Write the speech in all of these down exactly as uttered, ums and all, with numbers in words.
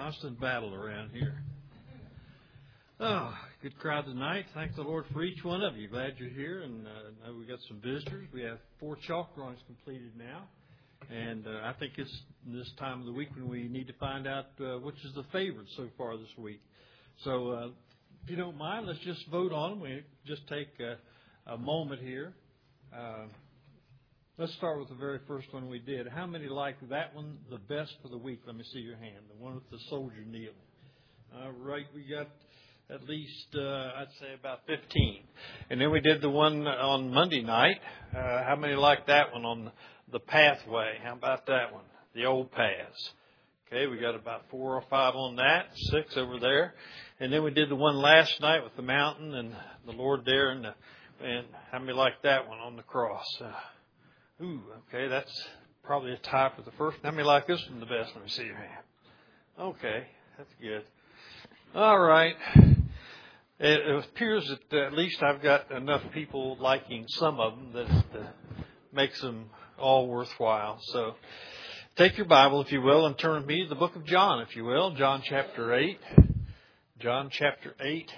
constant battle around here. Oh, good crowd tonight. Thank the Lord for each one of you. Glad you're here. And uh, I know we got some visitors. We have four chalk drawings completed now. And uh, I think it's this time of the week when we need to find out uh, which is the favorite so far this week. So uh, if you don't mind, let's just vote on them. We just take a, a moment here. Uh, let's start with the very first one we did. How many like that one the best for the week? Let me see your hand. The one with the soldier kneeling. All right, we got at least, uh, I'd say about fifteen. And then we did the one on Monday night. Uh, how many like that one on the pathway? How about that one? The old paths. Okay, we got about four or five on that, six over there. And then we did the one last night with the mountain and the Lord there. And, the, and how many like that one on the cross? Uh, ooh, okay, that's probably a tie for the first. How many like this one the best? Let me see your hand. Okay, that's good. All right. It appears that at least I've got enough people liking some of them that it uh, makes them all worthwhile. So take your Bible, if you will, and turn with me to the book of John, if you will. John chapter eight. John chapter eight.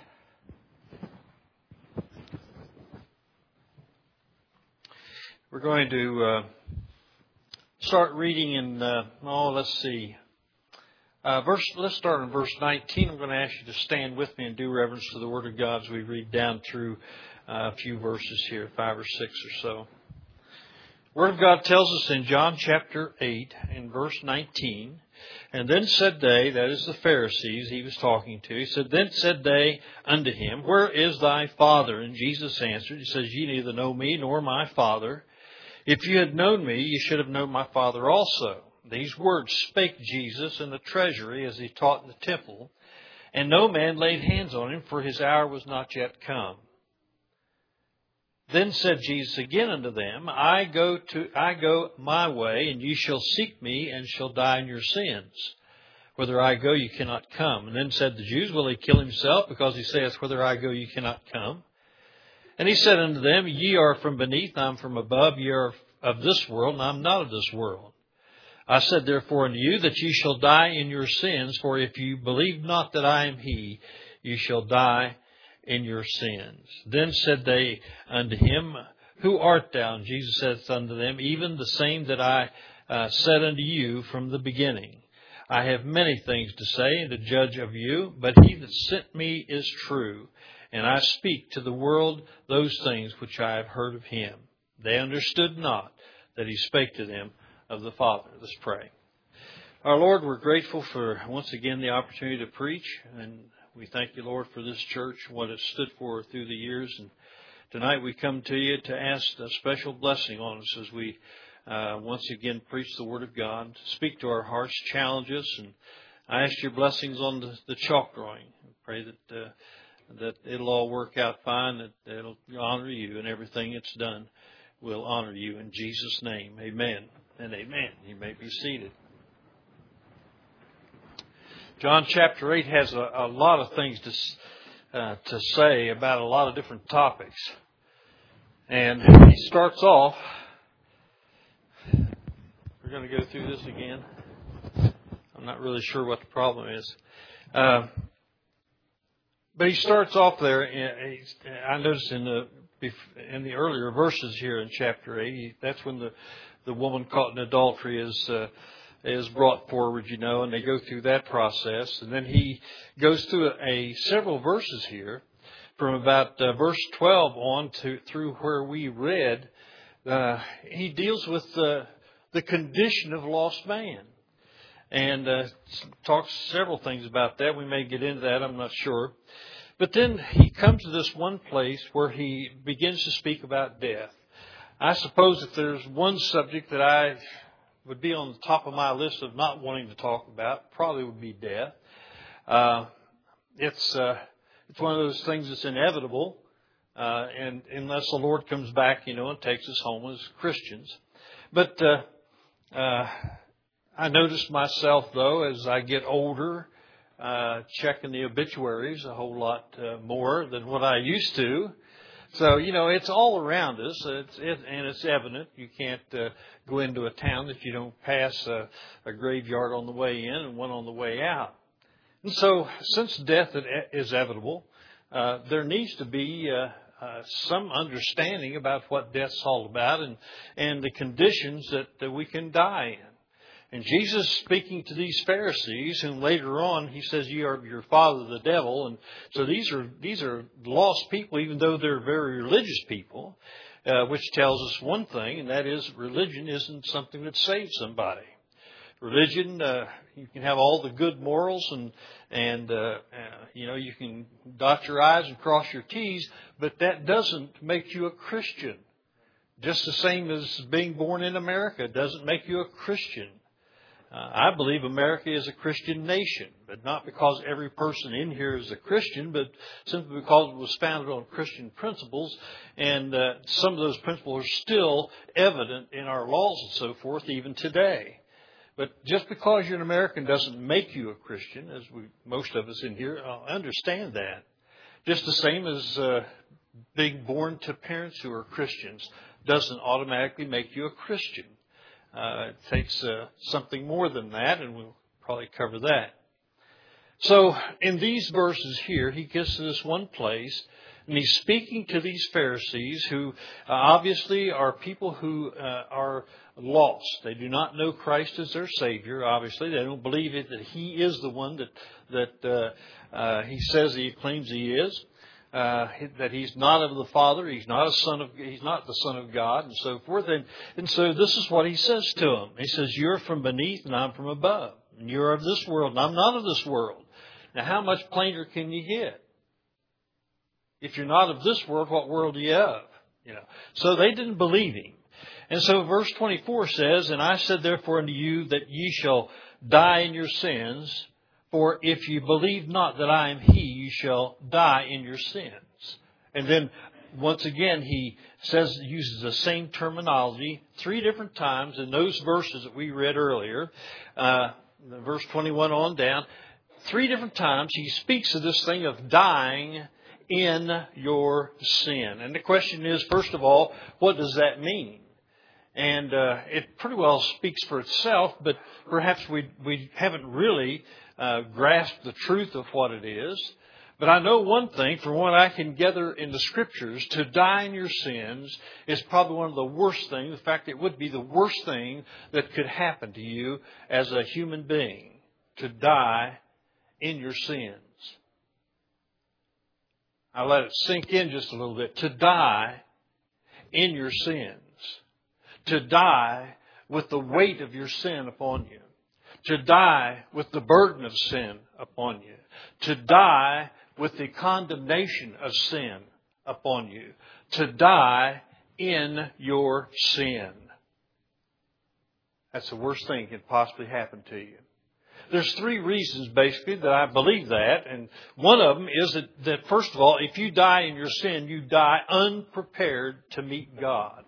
We're going to uh, start reading in, uh, oh, let's see. Uh, verse. Let's start in verse nineteen. I'm going to ask you to stand with me and do reverence to the Word of God as we read down through uh, a few verses here, five or six or so. The Word of God tells us in John chapter eight, in verse nineteen, and then said they, that is the Pharisees he was talking to, he said, then said they unto him, where is thy Father? And Jesus answered, he says, ye neither know me nor my Father. If you had known me, you should have known my Father also. These words spake Jesus in the treasury as he taught in the temple, and no man laid hands on him, for his hour was not yet come. Then said Jesus again unto them, I go to I go my way, and ye shall seek me, and shall die in your sins. Whither I go, you cannot come. And then said the Jews, will he kill himself, because he saith, whither I go, you cannot come? And he said unto them, ye are from beneath, I am from above, ye are of this world, and I am not of this world. I said therefore unto you that ye shall die in your sins, for if you believe not that I am he, you shall die in your sins. Then said they unto him, who art thou? And Jesus saith unto them, even the same that I uh, said unto you from the beginning. I have many things to say and to judge of you, but he that sent me is true, and I speak to the world those things which I have heard of him. They understood not that he spake to them of the Father. Let's pray. Our Lord, we're grateful for once again the opportunity to preach, and we thank you, Lord, for this church, what it stood for through the years. And tonight we come to you to ask a special blessing on us as we uh, once again preach the Word of God, speak to our hearts, challenge us, and I ask your blessings on the, the chalk drawing. I pray that uh, that it'll all work out fine, that it'll honor you, and everything it's done will honor you in Jesus' name. Amen. And amen. You may be seated. John chapter eight has a, a lot of things to uh, to say about a lot of different topics. And he starts off, we're going to go through this again. I'm not really sure what the problem is. Uh, but he starts off there, and I noticed in the in the earlier verses here in chapter eight, that's when the The woman caught in adultery is uh, is brought forward, you know, and they go through that process. And then he goes through a, a several verses here, from about uh, verse twelve on to through where we read. Uh, he deals with uh, the condition of lost man, and uh, talks several things about that. We may get into that, I'm not sure. But then he comes to this one place where he begins to speak about death. I suppose if there's one subject that I would be on the top of my list of not wanting to talk about, probably would be death. Uh, it's uh, it's one of those things that's inevitable, uh, and unless the Lord comes back, you know, and takes us home as Christians. But uh, uh, I notice myself, though, as I get older, uh, checking the obituaries a whole lot uh, more than what I used to. So, you know, it's all around us, it's, it, and it's evident. You can't uh, go into a town that you don't pass a, a graveyard on the way in and one on the way out. And so, since death is inevitable, uh, there needs to be uh, uh, some understanding about what death's all about and, and the conditions that, that we can die in. And Jesus, speaking to these Pharisees, whom later on he says, "You are your father, the devil," and so these are these are lost people, even though they're very religious people, uh, which tells us one thing, and that is religion isn't something that saves somebody. Religion, uh, you can have all the good morals, and and uh, uh, you know you can dot your I's and cross your T's, but that doesn't make you a Christian. Just the same as being born in America doesn't make you a Christian. Uh, I believe America is a Christian nation, but not because every person in here is a Christian, but simply because it was founded on Christian principles, and uh, some of those principles are still evident in our laws and so forth even today. But just because you're an American doesn't make you a Christian, as we, most of us in here uh, understand that. Just the same as uh, being born to parents who are Christians doesn't automatically make you a Christian. Uh, it takes uh, something more than that, and we'll probably cover that. So in these verses here, he gets to this one place, and he's speaking to these Pharisees who uh, obviously are people who uh, are lost. They do not know Christ as their Savior, obviously. They don't believe it, that He is the one that, that uh, uh, He says He claims He is. Uh, that He's not of the Father, He's not a son of, He's not the Son of God, and so forth. And, and so this is what He says to them. He says, "You're from beneath and I'm from above. And you're of this world and I'm not of this world." Now, how much plainer can you get? If you're not of this world, what world are you of? You know. So they didn't believe Him. And so verse twenty-four says, "And I said therefore unto you that ye shall die in your sins. For if you believe not that I am He, you shall die in your sins." And then, once again, he says, uses the same terminology three different times in those verses that we read earlier, uh, verse twenty-one on down. Three different times he speaks of this thing of dying in your sin. And the question is, first of all, what does that mean? And uh, it pretty well speaks for itself, but perhaps we we haven't really uh, grasped the truth of what it is. But I know one thing, from what I can gather in the Scriptures, to die in your sins is probably one of the worst things. In fact, it would be the worst thing that could happen to you as a human being, to die in your sins. I let it sink in just a little bit. To die in your sins. To die with the weight of your sin upon you. To die with the burden of sin upon you. To die with the condemnation of sin upon you. To die in your sin. That's the worst thing that could possibly happen to you. There's three reasons, basically, that I believe that. And one of them is that, that, first of all, if you die in your sin, you die unprepared to meet God.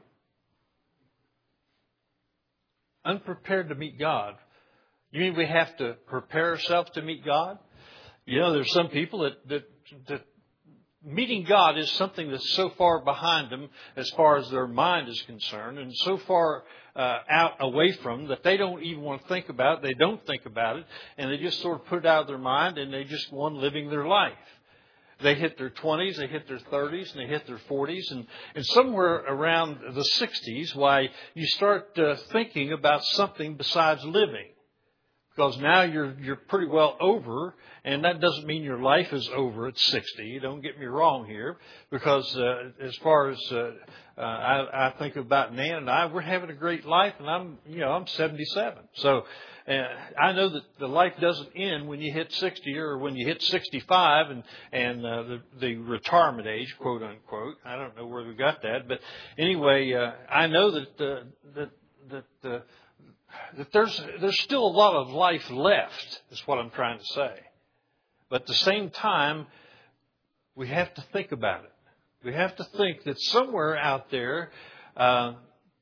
Unprepared to meet God. You mean we have to prepare ourselves to meet God? You know, there's some people that, that, that meeting God is something that's so far behind them as far as their mind is concerned, and so far uh, out away from them that they don't even want to think about it. They don't think about it, and they just sort of put it out of their mind, and they just go on living their life. They hit their twenties, they hit their thirties, and they hit their forties, and, and somewhere around the sixties, why you start uh, thinking about something besides living. Because now you're you're pretty well over, and that doesn't mean your life is over at sixty. Don't get me wrong here, because uh, as far as uh, uh, I, I think about Nan and I, we're having a great life, and I'm you know I'm seventy-seven. So uh, I know that the life doesn't end when you hit sixty or when you hit sixty-five, and and uh, the the retirement age, quote unquote. I don't know where we got that, but anyway, uh, I know that uh, that that. Uh, that there's there's still a lot of life left, is what I'm trying to say. But at the same time, we have to think about it. We have to think that somewhere out there, uh,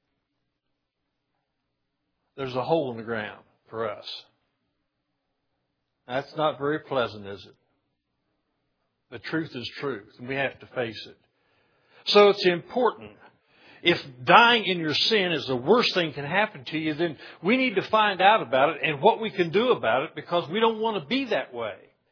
there's a hole in the ground for us. That's not very pleasant, is it? The truth is truth, and we have to face it. So it's important. If dying in your sin is the worst thing that can happen to you, then we need to find out about it and what we can do about it, because we don't want to be that way.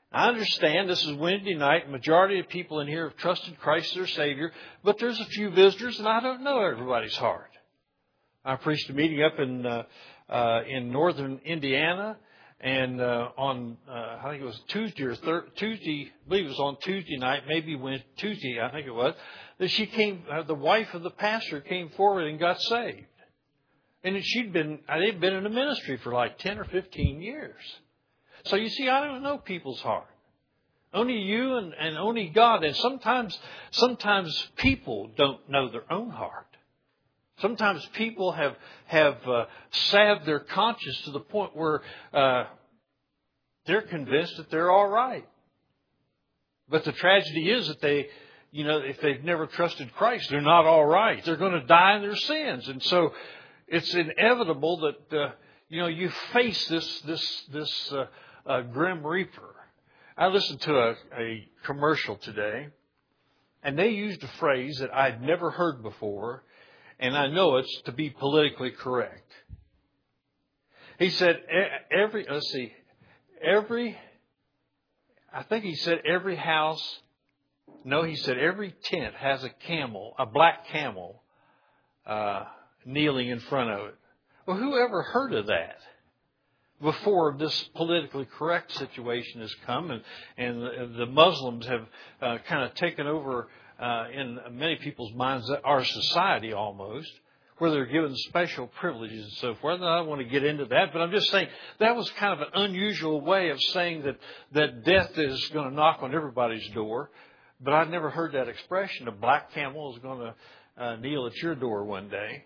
I understand this is Wednesday night. Majority of people in here have trusted Christ as their Savior, but there's a few visitors, and I don't know everybody's heart. I preached a meeting up in uh, uh, in northern Indiana, and uh, on uh, I think it was Tuesday or thir- Tuesday, I believe it was on Tuesday night, maybe when Tuesday, I think it was, that she came. Uh, the wife of the pastor came forward and got saved, and she'd been they'd been in the ministry for like ten or fifteen years. So you see, I don't know people's heart. Only you and, and only God. And sometimes, sometimes people don't know their own heart. Sometimes people have have uh, salved their conscience to the point where uh, they're convinced that they're all right. But the tragedy is that they, you know, if they've never trusted Christ, they're not all right. They're going to die in their sins, and so it's inevitable that uh, you know you face this this this. Uh, A grim reaper. I listened to a, a commercial today, and they used a phrase that I'd never heard before, and I know it's to be politically correct. He said, every, let's see, every, I think he said every house, no, he said every tent has a camel, a black camel, uh, kneeling in front of it. Well, who ever heard of that before this politically correct situation has come, and, and the, the Muslims have uh, kind of taken over uh, in many people's minds our society almost, where they're given special privileges and so forth. And I don't want to get into that, but I'm just saying that was kind of an unusual way of saying that, that death is going to knock on everybody's door. But I've never heard that expression. A black camel is going to uh, kneel at your door one day.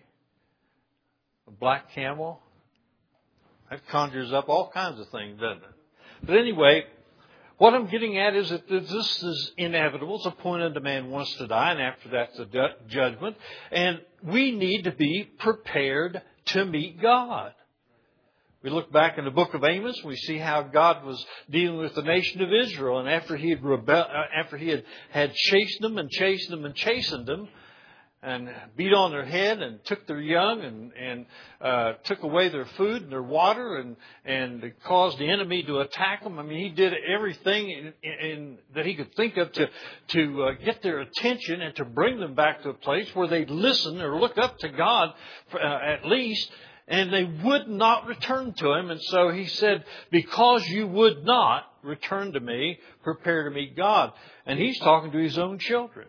A black camel. That conjures up all kinds of things, doesn't it? But anyway, what I'm getting at is that this is inevitable. It's appointed unto man once to die, and after that's the judgment. And we need to be prepared to meet God. We look back in the book of Amos, we see how God was dealing with the nation of Israel. And after he had rebel, after he had, had chased them and chased them and chastened them, and beat on their head and took their young and, and uh, took away their food and their water and, and caused the enemy to attack them. I mean, he did everything in, in, that he could think of to, to uh, get their attention and to bring them back to a place where they'd listen or look up to God for, uh, at least, and they would not return to Him. And so He said, because you would not return to me, prepare to meet God. And He's talking to His own children.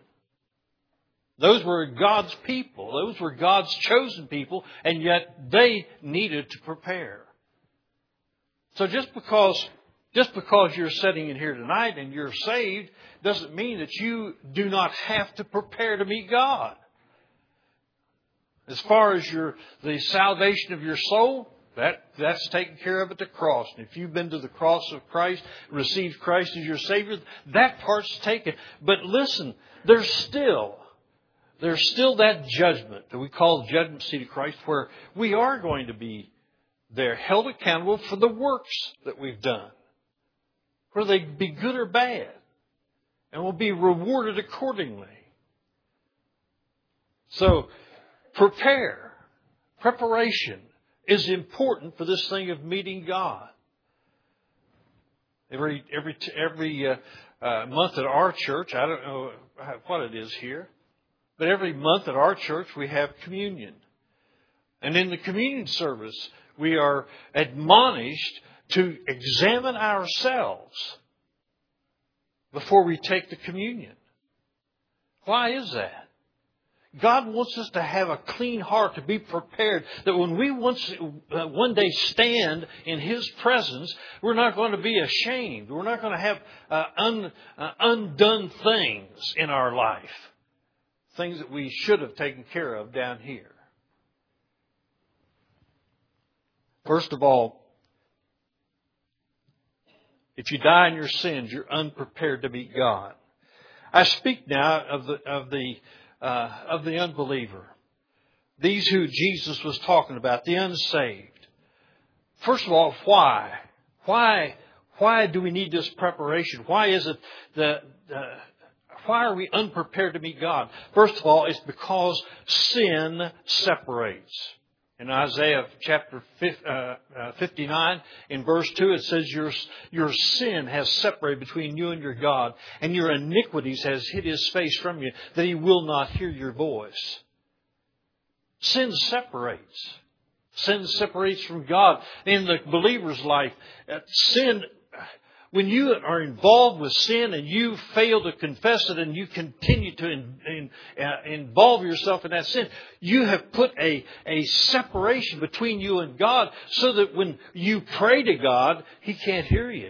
Those were God's people. Those were God's chosen people, and yet they needed to prepare. So just because, just because you're sitting in here tonight and you're saved doesn't mean that you do not have to prepare to meet God. As far as your the salvation of your soul, that, that's taken care of at the cross. And if you've been to the cross of Christ, received Christ as your Savior, that part's taken. But listen, there's still... There's still that judgment that we call the judgment seat of Christ, where we are going to be there held accountable for the works that we've done, whether they be good or bad, and will be rewarded accordingly. So prepare. Preparation is important for this thing of meeting God. Every every every uh, uh, month at our church, I don't know what it is here, but every month at our church we have communion. And in the communion service, we are admonished to examine ourselves before we take the communion. Why is that? God wants us to have a clean heart, to be prepared, that when we once, uh, one day stand in His presence, we're not going to be ashamed. We're not going to have uh, un, uh, undone things in our life. Things that we should have taken care of down here. First of all, if you die in your sins, you're unprepared to meet God. I speak now of the of the uh, of the unbeliever. These who Jesus was talking about, the unsaved. First of all, why? Why? Why do we need this preparation? Why is it that? Uh, Why are we unprepared to meet God? First of all, it's because sin separates. In Isaiah chapter fifty-nine, in verse two, it says, your, your sin has separated between you and your God, and your iniquities has hid His face from you, that He will not hear your voice. Sin separates. Sin separates from God. In the believer's life, sin, when you are involved with sin and you fail to confess it and you continue to in, in, uh, involve yourself in that sin, you have put a, a separation between you and God, so that when you pray to God, He can't hear you.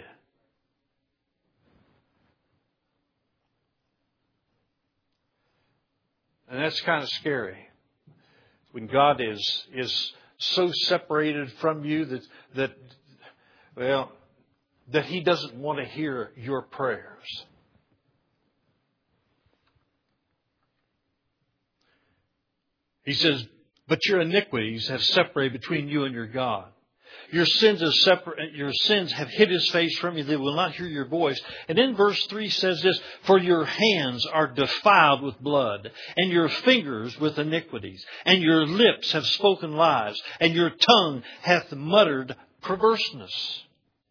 And that's kind of scary. When God is is so separated from you that that well that He doesn't want to hear your prayers. He says, but your iniquities have separated between you and your God. Your sins have separate, your sins have hid His face from you. They will not hear your voice. And then verse three says this, for your hands are defiled with blood, and your fingers with iniquities, and your lips have spoken lies, and your tongue hath muttered perverseness.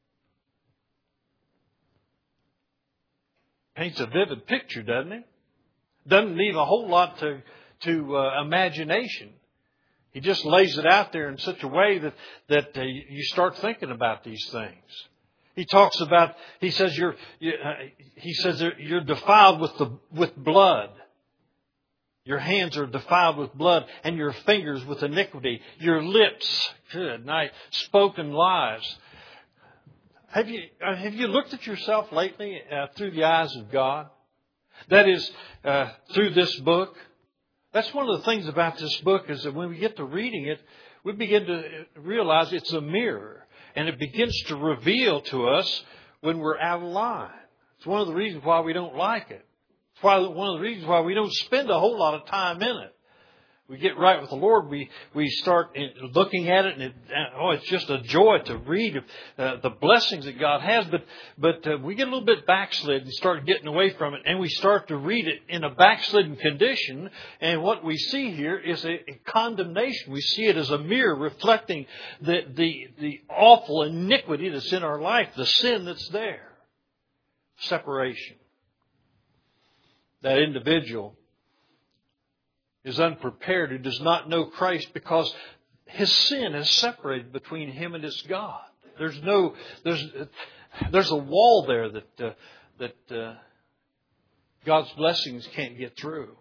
Paints a vivid picture, doesn't it? Doesn't leave a whole lot to, to uh, imagination. He just lays it out there in such a way that, that uh, you start thinking about these things. He talks about, he says you're, you, uh, he says you're defiled with the, with blood. Your hands are defiled with blood, and your fingers with iniquity. Your lips, good night, spoken lies. Have you, uh, have you looked at yourself lately uh, through the eyes of God? That is, uh, through this book. That's one of the things about this book, is that when we get to reading it, we begin to realize it's a mirror. And it begins to reveal to us when we're out of line. It's one of the reasons why we don't like it. It's why, one of the reasons why we don't spend a whole lot of time in it. We get right with the Lord, we, we start looking at it, and it, oh, it's just a joy to read uh, the blessings that God has. But but uh, we get a little bit backslid and start getting away from it, and we start to read it in a backslidden condition. And what we see here is a, a condemnation. We see it as a mirror reflecting the, the, the awful iniquity that's in our life, the sin that's there. Separation. That individual is unprepared, who does not know Christ, because his sin is separated between him and his God. There's no, there's, there's a wall there that uh, that uh, God's blessings can't get through.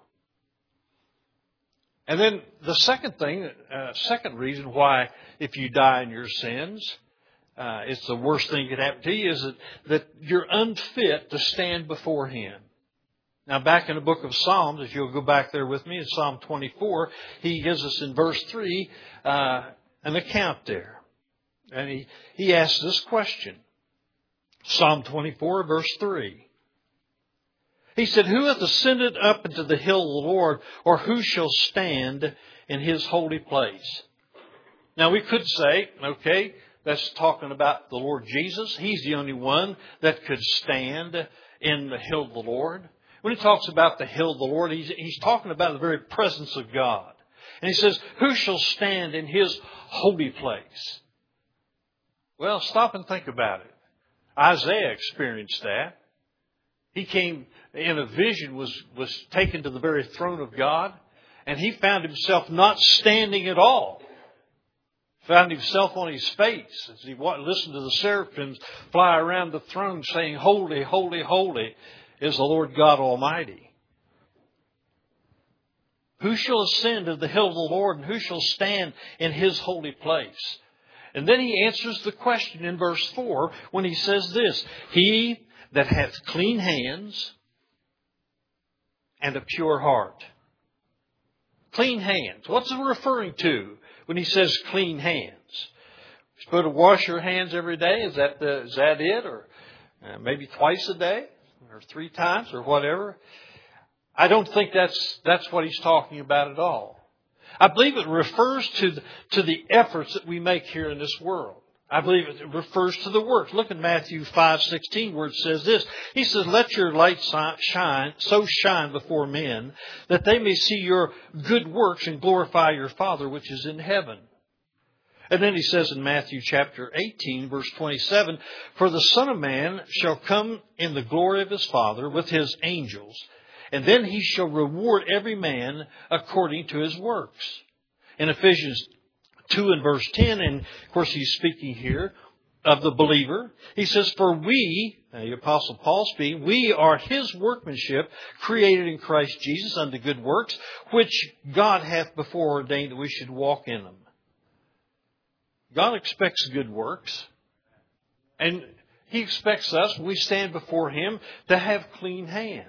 And then the second thing, uh, second reason why, if you die in your sins, uh, it's the worst thing that could happen to you, is that, that you're unfit to stand before Him. Now, back in the book of Psalms, if you'll go back there with me, in Psalm twenty-four, he gives us in verse three uh, an account there. And he, he asks this question. Psalm twenty-four, verse three. He said, who hath ascended up into the hill of the Lord, or who shall stand in His holy place? Now, we could say, okay, that's talking about the Lord Jesus. He's the only one that could stand in the hill of the Lord. When he talks about the hill of the Lord, he's, he's talking about the very presence of God. And he says, who shall stand in His holy place? Well, stop and think about it. Isaiah experienced that. He came in a vision, was, was taken to the very throne of God, and he found himself not standing at all. Found himself on his face as he listened to the seraphims fly around the throne saying, holy, holy, holy is the Lord God Almighty. Who shall ascend to the hill of the Lord, and who shall stand in His holy place? And then he answers the question in verse four when he says this, he that hath clean hands and a pure heart. Clean hands. What's it referring to when he says clean hands? You're supposed to wash your hands every day. Is that the, is that it? Or uh, maybe twice a day? Or three times, or whatever. I don't think that's that's what he's talking about at all. I believe it refers to the, to the efforts that we make here in this world. I believe it refers to the works. Look at Matthew five sixteen, where it says this. He says, let your light shine, so shine before men, that they may see your good works and glorify your Father which is in heaven. And then he says in Matthew chapter eighteen, verse twenty-seven, "For the Son of Man shall come in the glory of his Father with his angels, and then he shall reward every man according to his works." In Ephesians two and verse ten, and of course he's speaking here of the believer. He says, "For we," the Apostle Paul speaking, "we are his workmanship, created in Christ Jesus unto good works, which God hath before ordained that we should walk in them." God expects good works. And He expects us, when we stand before Him, to have clean hands.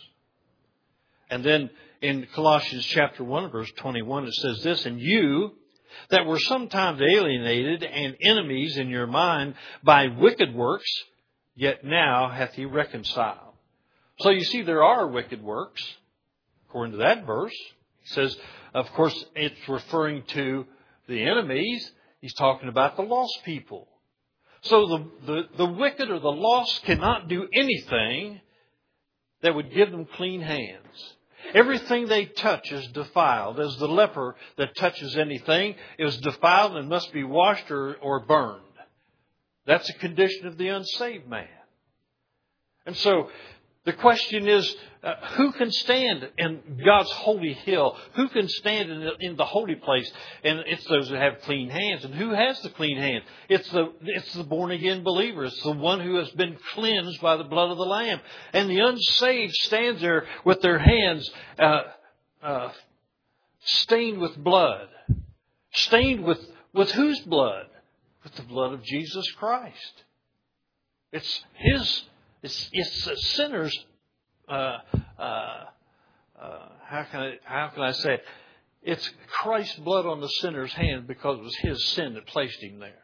And then in Colossians chapter one, verse twenty-one, it says this, "And you that were sometimes alienated and enemies in your mind by wicked works, yet now hath He reconciled." So you see, there are wicked works, according to that verse. It says, of course, it's referring to the enemies. He's talking about the lost people. So the, the, the wicked or the lost cannot do anything that would give them clean hands. Everything they touch is defiled. As the leper that touches anything is defiled and must be washed or, or burned. That's a condition of the unsaved man. And so the question is, uh, who can stand in God's holy hill? Who can stand in the, in the holy place? And it's those that have clean hands. And who has the clean hands? It's the, it's the born-again believer. It's the one who has been cleansed by the blood of the Lamb. And the unsaved stands there with their hands uh, uh, stained with blood. Stained with, with whose blood? With the blood of Jesus Christ. It's His... It's, it's a sinner's, uh, uh, uh, how can I, how can I say it? It's Christ's blood on the sinner's hand because it was His sin that placed him there.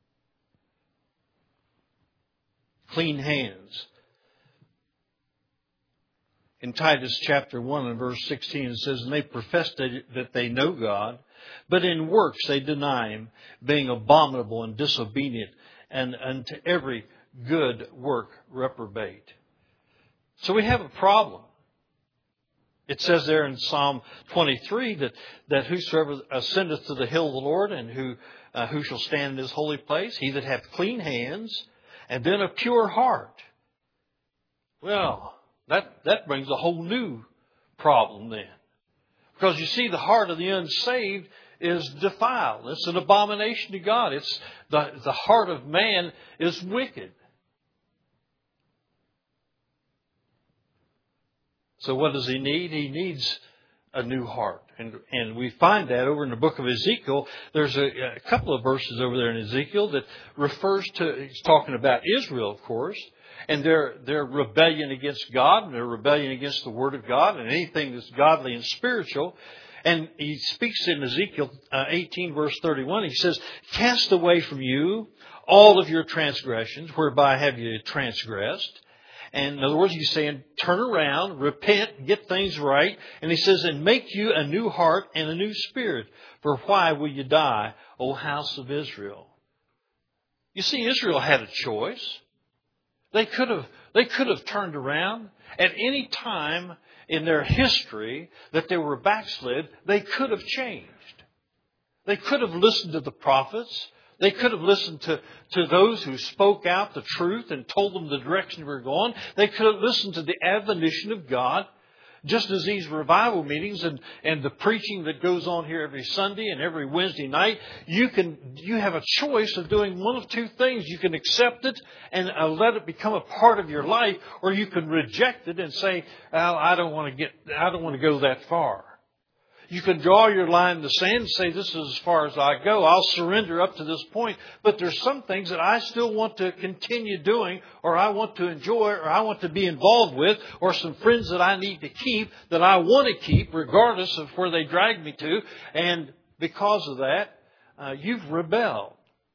Clean hands. In Titus chapter one and verse sixteen it says, "And they profess that they know God, but in works they deny Him, being abominable and disobedient, and unto every good work reprobate." So we have a problem. It says there in Psalm twenty-three that, that whosoever ascendeth to the hill of the Lord, and who uh, who shall stand in His holy place, he that hath clean hands and then a pure heart. Well, that, that brings a whole new problem then. Because you see, the heart of the unsaved is defiled. It's an abomination to God. It's the, the heart of man is wicked. So what does he need? He needs a new heart. And, and we find that over in the book of Ezekiel. There's a, a couple of verses over there in Ezekiel that refers to, he's talking about Israel, of course, and their, their rebellion against God, and their rebellion against the Word of God, and anything that's godly and spiritual. And he speaks in Ezekiel uh, eighteen, verse thirty-one. He says, "Cast away from you all of your transgressions, whereby have you transgressed." And in other words, he's saying, turn around, repent, get things right. And he says, "And make you a new heart and a new spirit. For why will you die, O house of Israel?" You see, Israel had a choice. They could have, they could have turned around at any time in their history that they were backslid. They could have changed. They could have listened to the prophets. They could have listened to, to those who spoke out the truth and told them the direction we were going. They could have listened to the admonition of God. Just as these revival meetings and, and the preaching that goes on here every Sunday and every Wednesday night, you can you have a choice of doing one of two things. You can accept it and uh, let it become a part of your life, or you can reject it and say, "Well, I don't want to get, I don't want to go that far." You can draw your line in the sand and say, "This is as far as I go. I'll surrender up to this point. But there's some things that I still want to continue doing, or I want to enjoy, or I want to be involved with, or some friends that I need to keep, that I want to keep regardless of where they drag me to." And because of that, uh, you've rebelled.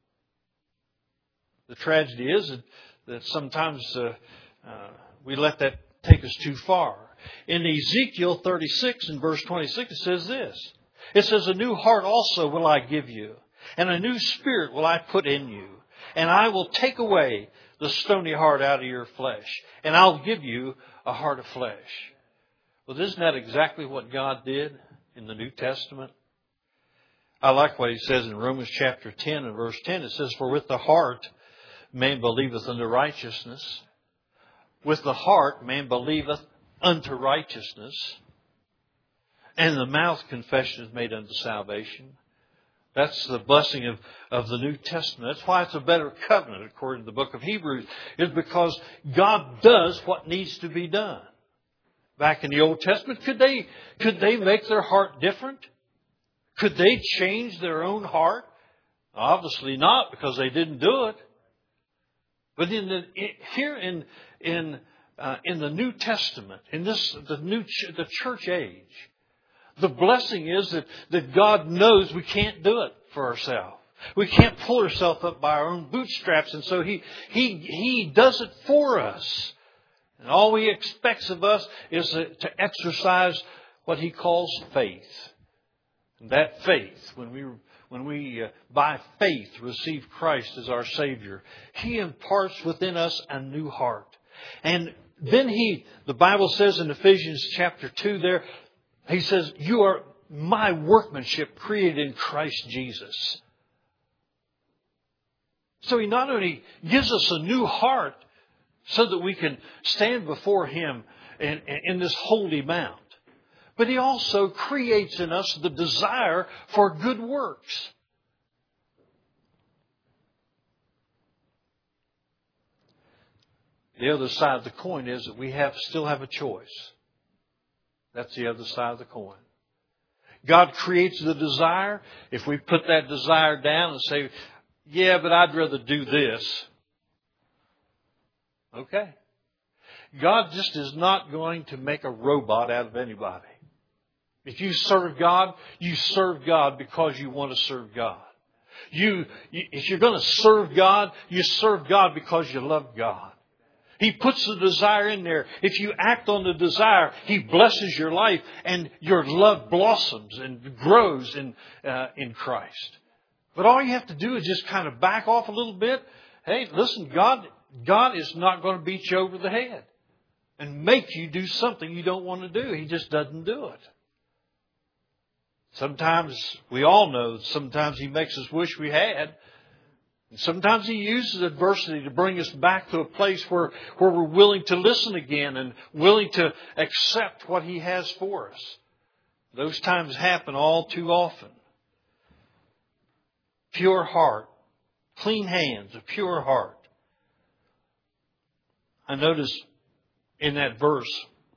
The tragedy is that, that sometimes uh, uh, we let that take us too far. In Ezekiel thirty-six and verse twenty-six, it says this. It says, "A new heart also will I give you, and a new spirit will I put in you. And I will take away the stony heart out of your flesh, and I'll give you a heart of flesh." Well, isn't that exactly what God did in the New Testament? I like what he says in Romans chapter ten and verse ten. It says, "For with the heart man believeth unto righteousness. With the heart man believeth unto righteousness. And the mouth confession is made unto salvation." That's the blessing of, of the New Testament. That's why it's a better covenant, according to the book of Hebrews, is because God does what needs to be done. Back in the Old Testament, could they, could they make their heart different? Could they change their own heart? Obviously not, because they didn't do it. But in the, here in, in, uh, in the New Testament, in this, the new, ch- the church age, the blessing is that, that God knows we can't do it for ourselves. We can't pull ourselves up by our own bootstraps. And so He, He, He does it for us. And all He expects of us is to, to exercise what He calls faith. And that faith, when we, when we uh, by faith receive Christ as our Savior, He imparts within us a new heart. And then He, the Bible says in Ephesians chapter two there, He says, "You are my workmanship created in Christ Jesus." So He not only gives us a new heart so that we can stand before Him in, in this holy mount, but He also creates in us the desire for good works. The other side of the coin is that we have still have a choice. That's the other side of the coin. God creates the desire. If we put that desire down and say, "Yeah, but I'd rather do this." Okay. God just is not going to make a robot out of anybody. If you serve God, you serve God because you want to serve God. You, you if you're going to serve God, you serve God because you love God. He puts the desire in there. If you act on the desire, He blesses your life and your love blossoms and grows in, uh, in Christ. But all you have to do is just kind of back off a little bit. Hey, listen, God, God is not going to beat you over the head and make you do something you don't want to do. He just doesn't do it. Sometimes, we all know, sometimes He makes us wish we had. Sometimes He uses adversity to bring us back to a place where, where we're willing to listen again and willing to accept what He has for us. Those times happen all too often. Pure heart, clean hands, a pure heart. I notice in that verse,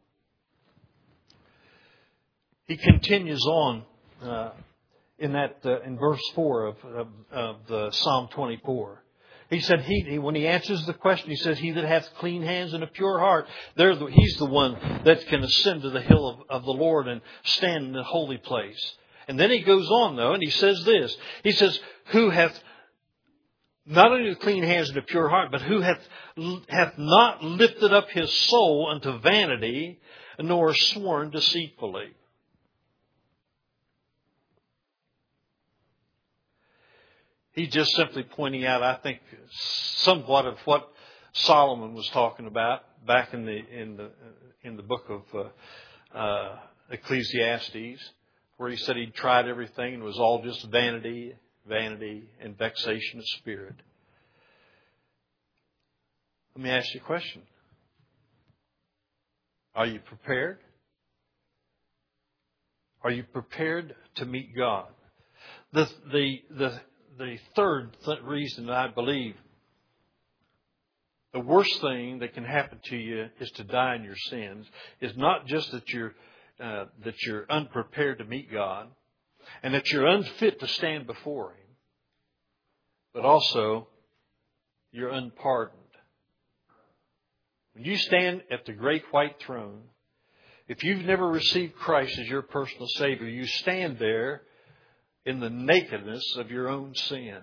he continues on uh, in that uh, in verse four of, of, of the Psalm twenty-four. He said, he, he when he answers the question, he says, "He that hath clean hands and a pure heart, there the, he's the one that can ascend to the hill of, of the Lord and stand in the holy place." And then he goes on, though, and he says this. He says, "Who hath not only the clean hands and a pure heart, but who hath, hath not lifted up his soul unto vanity, nor sworn deceitfully." He's just simply pointing out, I think, somewhat of what Solomon was talking about back in the in the in the book of uh, uh, Ecclesiastes, where he said he'd tried everything and it was all just vanity, vanity, and vexation of spirit. Let me ask you a question. Are you prepared? Are you prepared to meet God? The the the The third th- reason I believe the worst thing that can happen to you is to die in your sins is not just that you're uh, that you're unprepared to meet God and that you're unfit to stand before Him, but also you're unpardoned. When you stand at the great white throne, if you've never received Christ as your personal Savior, you stand there in the nakedness of your own sin,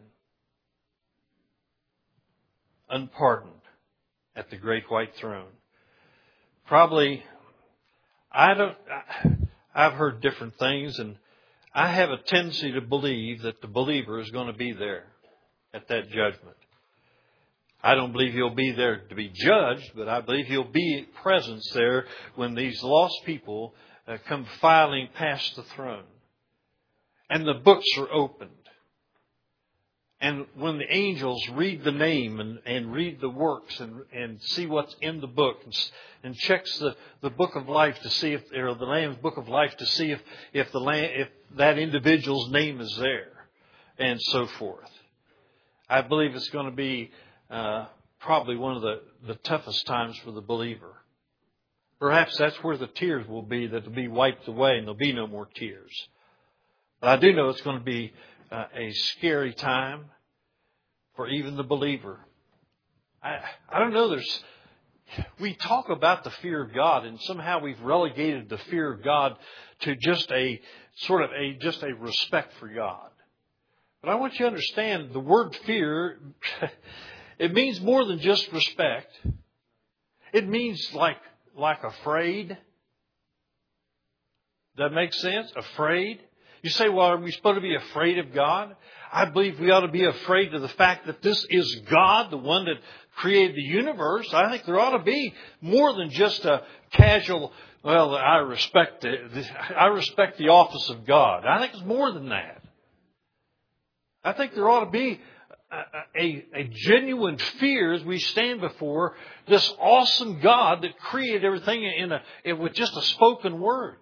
unpardoned at the great white throne. Probably, I don't, I've heard different things, and I have a tendency to believe that the believer is going to be there at that judgment. I don't believe he'll be there to be judged, but I believe he'll be present there when these lost people uh, come filing past the throne. and the books are opened. And when the angels read the name and, and read the works and, and see what's in the book and, and checks the, the book of life to see if, or the Lamb's book of life to see if, if the Lamb, if that individual's name is there and so forth. I believe it's going to be uh, probably one of the, the toughest times for the believer. Perhaps that's where the tears will be, that will be wiped away and there'll be no more tears. But I do know it's going to be Uh, a scary time for even the believer. I, I don't know, there's, we talk about the fear of God and somehow we've relegated the fear of God to just a sort of a, just a respect for God. But I want you to understand the word fear, it means more than just respect. It means like, like afraid. Does that make sense? Afraid. You say, well, are we supposed to be afraid of God? I believe we ought to be afraid of the fact that this is God, the one that created the universe. I think there ought to be more than just a casual, well, I respect the, I respect the office of God. I think it's more than that. I think there ought to be a, a, a genuine fear as we stand before this awesome God that created everything in a, in, with just a spoken word.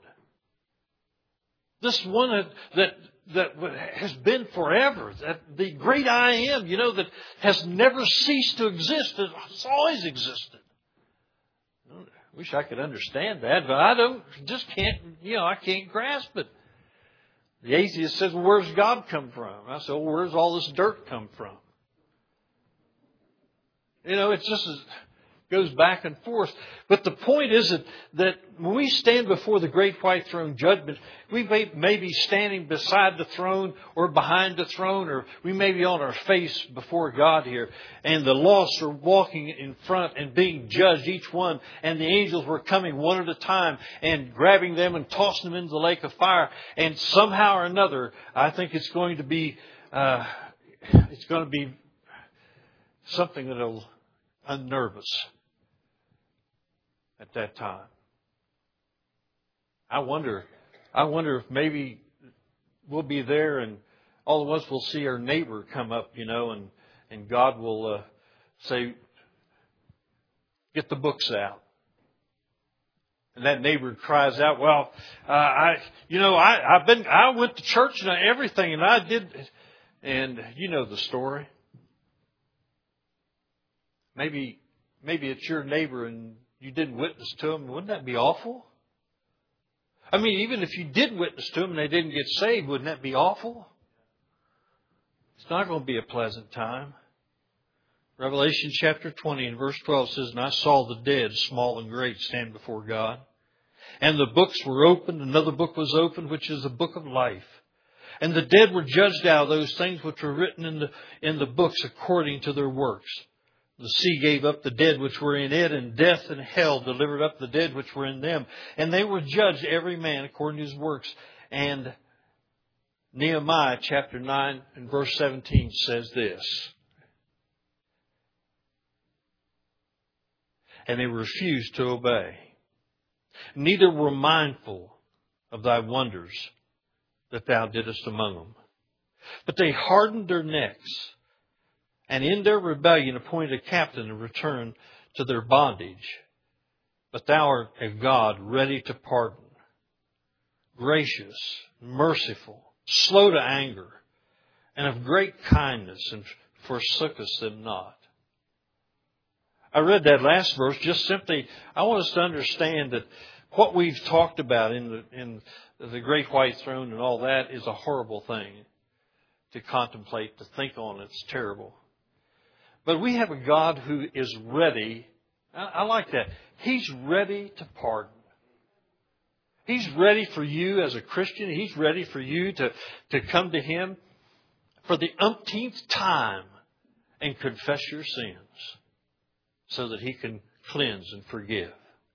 This one that, that has been forever, that the great I am, you know, that has never ceased to exist. It's always existed. I wish I could understand that, but I don't, just can't, you know, I can't grasp it. The atheist says, well, where's God come from? I said, well, where's all this dirt come from? You know, it's just goes back and forth. But the point is that, that when we stand before the great white throne judgment, we may, may be standing beside the throne or behind the throne, or we may be on our face before God here. And the lost are walking in front and being judged, each one. And the angels were coming one at a time and grabbing them and tossing them into the lake of fire. And somehow or another, I think it's going to be, uh, it's going to be something that'll unnerve us at that time. I wonder, I wonder if maybe we'll be there and all of us will see our neighbor come up, you know, and, and God will uh, say, get the books out. And that neighbor cries out, well, uh, I, you know, I, I've been, I went to church and everything and I did, and you know the story. Maybe, maybe it's your neighbor and you didn't witness to them. Wouldn't that be awful? I mean, even if you did witness to them and they didn't get saved, wouldn't that be awful? It's not going to be a pleasant time. Revelation chapter twenty and verse twelve says, and I saw the dead, small and great, stand before God. And the books were opened. Another book was opened, which is the book of life. And the dead were judged out of those things which were written in the, in the books according to their works. The sea gave up the dead which were in it, and death and hell delivered up the dead which were in them. And they were judged, every man according to his works. And Nehemiah chapter nine and verse seventeen says this. And they refused to obey. Neither were mindful of thy wonders that thou didst among them. But they hardened their necks, and in their rebellion appointed a captain and returned to their bondage. But thou art a God ready to pardon, gracious, merciful, slow to anger, and of great kindness, and forsookest them not. I read that last verse just simply, I want us to understand that what we've talked about in the, in the great white throne and all that is a horrible thing to contemplate, to think on. It's terrible. But we have a God who is ready. I, I like that. He's ready to pardon. He's ready for you as a Christian. He's ready for you to, to come to Him for the umpteenth time and confess your sins so that He can cleanse and forgive.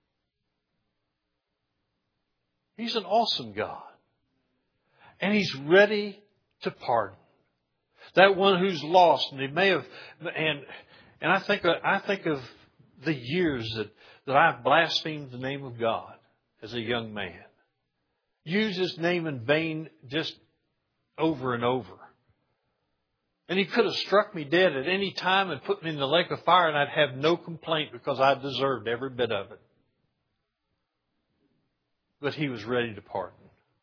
He's an awesome God. And He's ready to pardon. That one who's lost, and he may have, and and I think I think of the years that, that I've blasphemed the name of God as a young man. Used His name in vain just over and over. And He could have struck me dead at any time and put me in the lake of fire, and I'd have no complaint because I deserved every bit of it. But He was ready to pardon.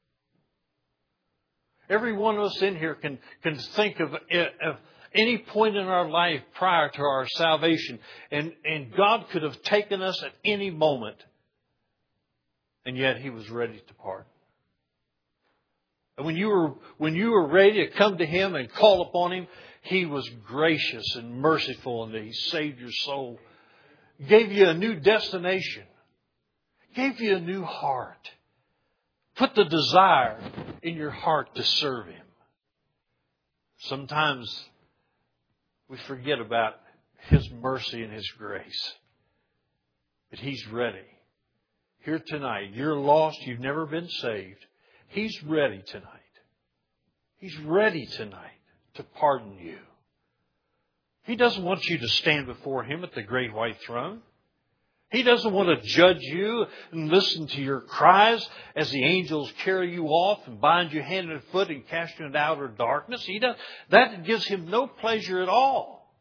Every one of us in here can, can think of, of any point in our life prior to our salvation, and, and God could have taken us at any moment, and yet He was ready to pardon. And when you were when you were ready to come to Him and call upon Him, He was gracious and merciful, and He saved your soul, gave you a new destination, gave you a new heart, put the desire in your heart to serve Him. Sometimes we forget about His mercy and His grace. But He's ready. Here tonight, you're lost, you've never been saved. He's ready tonight. He's ready tonight to pardon you. He doesn't want you to stand before Him at the great white throne. He doesn't want to judge you and listen to your cries as the angels carry you off and bind you hand and foot and cast you into outer darkness. He does, that gives Him no pleasure at all.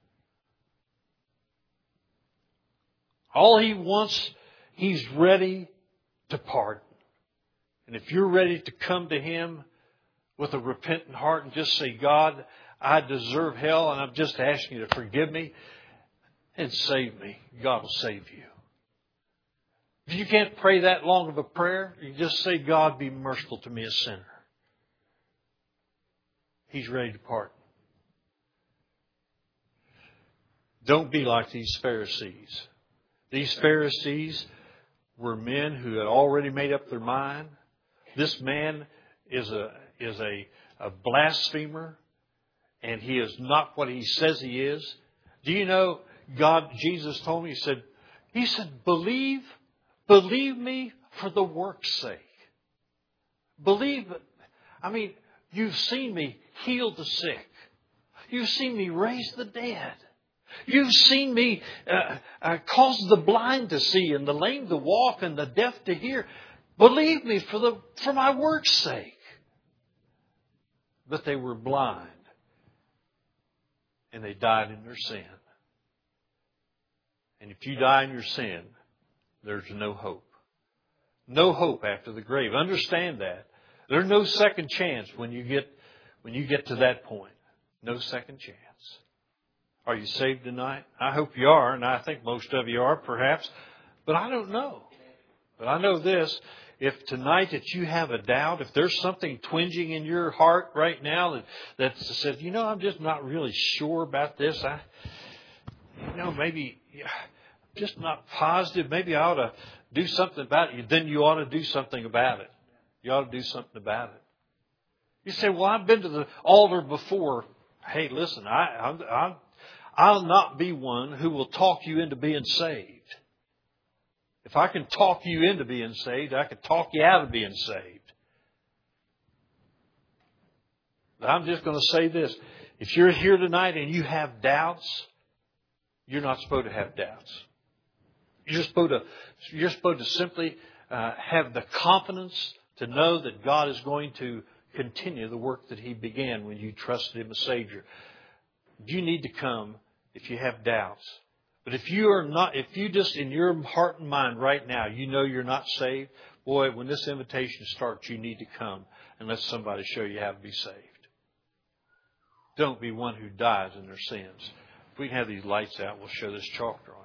All He wants, He's ready to pardon. And if you're ready to come to Him with a repentant heart and just say, God, I deserve hell and I'm just asking you to forgive me and save me, God will save you. If you can't pray that long of a prayer, you just say, God, be merciful to me, a sinner. He's ready to pardon. Don't be like these Pharisees. These Pharisees were men who had already made up their mind. This man is a is a, a blasphemer, and he is not what he says he is. Do you know God, Jesus told me, He said, He said, believe, believe me for the work's sake. Believe, I mean, you've seen me heal the sick. You've seen me raise the dead. You've seen me uh, uh, cause the blind to see and the lame to walk and the deaf to hear. Believe me for the for my work's sake. But they were blind. And they died in their sin. And if you die in your sin, there's no hope. No hope after the grave. Understand that. There's no second chance when you get when you get to that point. No second chance. Are you saved tonight? I hope you are, and I think most of you are, perhaps. But I don't know. But I know this. If tonight that you have a doubt, if there's something twinging in your heart right now that, that says, you know, I'm just not really sure about this. I, you know, maybe I'm just not positive. Maybe I ought to do something about it. Then you ought to do something about it. You ought to do something about it. You say, well, I've been to the altar before. Hey, listen, I, I'm, I'm, I'll not be one who will talk you into being saved. If I can talk you into being saved, I can talk you out of being saved. But I'm just going to say this. If you're here tonight and you have doubts, you're not supposed to have doubts. You're supposed to, you're supposed to simply uh, have the confidence to know that God is going to continue the work that He began when you trusted Him as Savior. You need to come if you have doubts. But if you are not, if you just in your heart and mind right now, you know you're not saved, boy, when this invitation starts, you need to come and let somebody show you how to be saved. Don't be one who dies in their sins. If we can have these lights out, we'll show this chalk drawing.